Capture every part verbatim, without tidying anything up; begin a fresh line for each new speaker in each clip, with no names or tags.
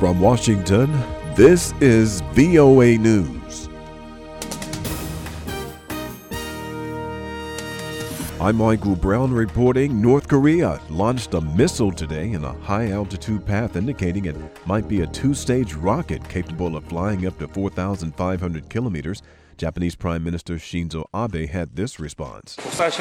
From Washington, this is V O A News. I'm Michael Brown reporting. North Korea launched a missile today in a high-altitude path indicating it might be a two-stage rocket capable of flying up to four thousand five hundred kilometers. Japanese Prime Minister Shinzo Abe had this response.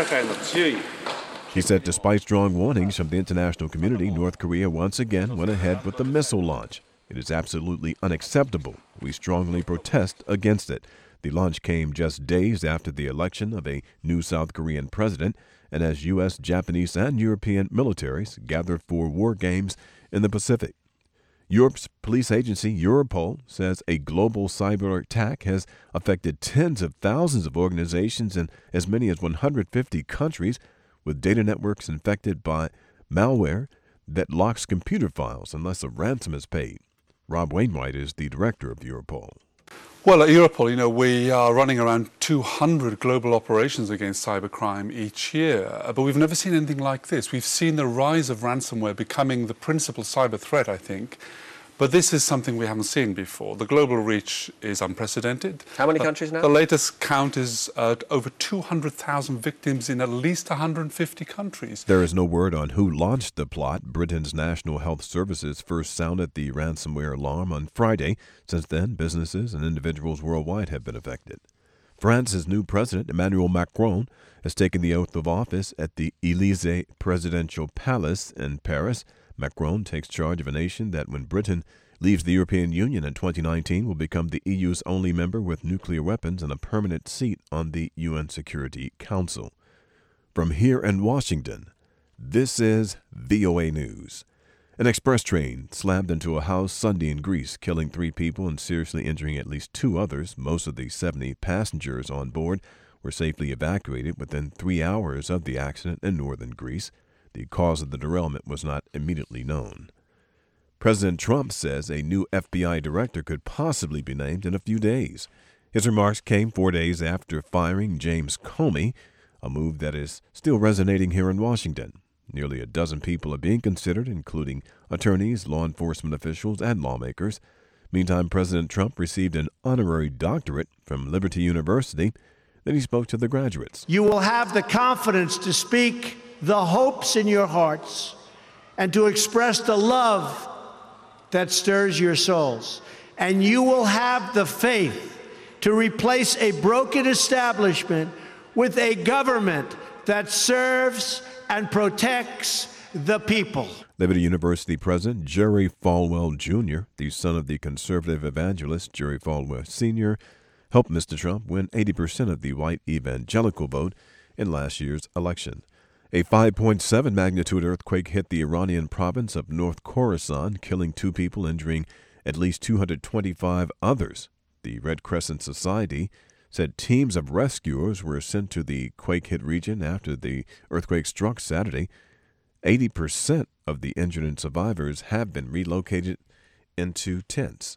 He said despite strong warnings from the international community, North Korea once again went ahead with the missile launch. It is absolutely unacceptable. We strongly protest against it. The launch came just days after the election of a new South Korean president, and as U S, Japanese, and European militaries gathered for war games in the Pacific. Europe's police agency, Europol, says a global cyber attack has affected tens of thousands of organizations in as many as one hundred fifty countries, with data networks infected by malware that locks computer files unless a ransom is paid. Rob Wainwright is the director of Europol.
Well, at Europol, you know, we are running around two hundred global operations against cybercrime each year, but we've never seen anything like this. We've seen the rise of ransomware becoming the principal cyber threat, I think, but this is something we haven't seen before. The global reach is unprecedented.
How many countries now?
The latest count is uh, over two hundred thousand victims in at least one hundred fifty countries.
There is no word on who launched the plot. Britain's National Health Services first sounded the ransomware alarm on Friday. Since then, businesses and individuals worldwide have been affected. France's new president, Emmanuel Macron, has taken the oath of office at the Élysée Presidential Palace in Paris. Macron takes charge of a nation that, when Britain leaves the European Union in twenty nineteen, will become the E U's only member with nuclear weapons and a permanent seat on the U N Security Council. From here in Washington, this is V O A News. An express train slammed into a house Sunday in Greece, killing three people and seriously injuring at least two others. Most of the seventy passengers on board were safely evacuated within three hours of the accident in northern Greece. The cause of the derailment was not immediately known. President Trump says a new F B I director could possibly be named in a few days. His remarks came four days after firing James Comey, a move that is still resonating here in Washington. Nearly a dozen people are being considered, including attorneys, law enforcement officials, and lawmakers. Meantime, President Trump received an honorary doctorate from Liberty University. Then he spoke to the graduates.
You will have the confidence to speak the hopes in your hearts and to express the love that stirs your souls. And you will have the faith to replace a broken establishment with a government that serves and protects the people.
Liberty University President Jerry Falwell Junior, the son of the conservative evangelist Jerry Falwell Senior, helped Mister Trump win eighty percent of the white evangelical vote in last year's election. A five point seven magnitude earthquake hit the Iranian province of North Khorasan, killing two people, injuring at least two hundred twenty-five others. The Red Crescent Society said teams of rescuers were sent to the quake-hit region after the earthquake struck Saturday. eighty percent of the injured and survivors have been relocated into tents.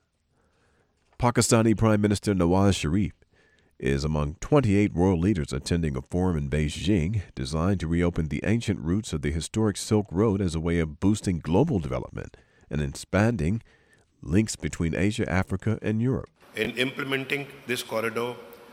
Pakistani Prime Minister Nawaz Sharif is among twenty-eight world leaders attending a forum in Beijing designed to reopen the ancient roots of the historic Silk Road as a way of boosting global development and expanding links between Asia, Africa, and Europe.
In implementing this corridor,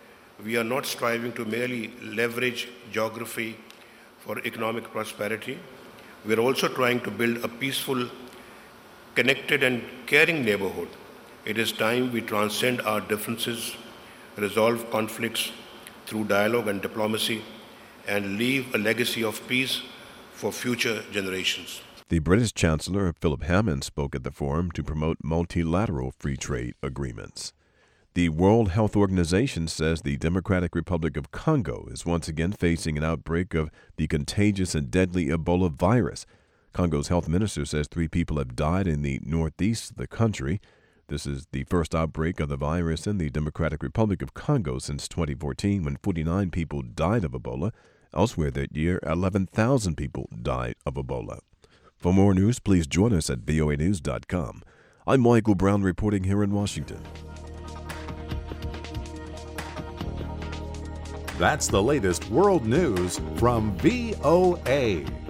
we are not striving to merely leverage geography for economic prosperity. We are also trying to build a peaceful, connected, and caring neighborhood. It is time we transcend our differences, resolve conflicts through dialogue and diplomacy, and leave a legacy of peace for future generations.
The British Chancellor, Philip Hammond, spoke at the forum to promote multilateral free trade agreements. The World Health Organization says the Democratic Republic of Congo is once again facing an outbreak of the contagious and deadly Ebola virus. Congo's health minister says three people have died in the northeast of the country. This is the first outbreak of the virus in the Democratic Republic of Congo since twenty fourteen, when forty-nine people died of Ebola. Elsewhere that year, eleven thousand people died of Ebola. For more news, please join us at V O A news dot com. I'm Michael Brown reporting here in Washington.
That's the latest world news from V O A.